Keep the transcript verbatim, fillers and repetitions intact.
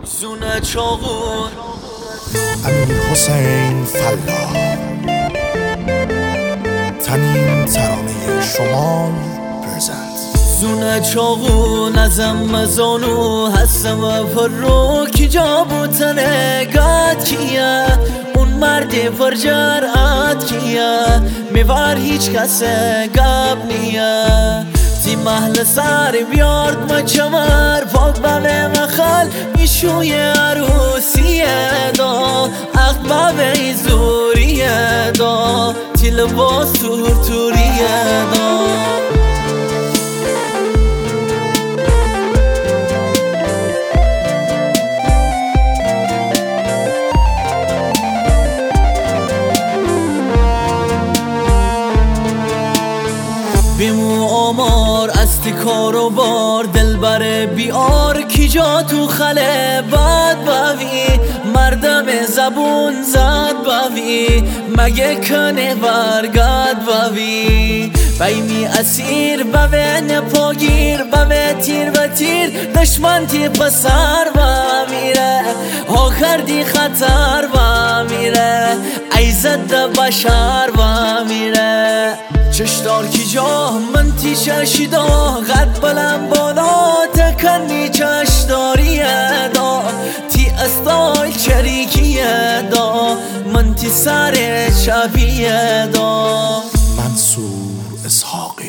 زونه چاقون امیر حسین فلاح تنین ترانه شمال پرزنت. زونه چاقون ازم مزانو هستم و پر رو کی جا بوتنه گاد کیه اون مرد پر جرأت کیه میوار هیچ کسه گب نیه تی محل سر بیارد ما چمر پاک بله مخل میشوی عروسیه دا اخت بابه زوریه دا تی لباس تور توریه دا بیمو آمار استی کارو بار دل بره بیار کی جا تو خله بد باوی مردم زبون زد باوی مگه کنه برگد باوی بیمی اسیر بوه نپاگیر بوه تیر و تیر دشمن تی پسر با میره ها کردی خطر با میره ایزد بشر با میره چشدار کی جا من تی چشیدا قد بلند بالا تکنی چشداریه دا تی استایل چریکیه دا من تی سر شبیه دا منصور اسحاقی.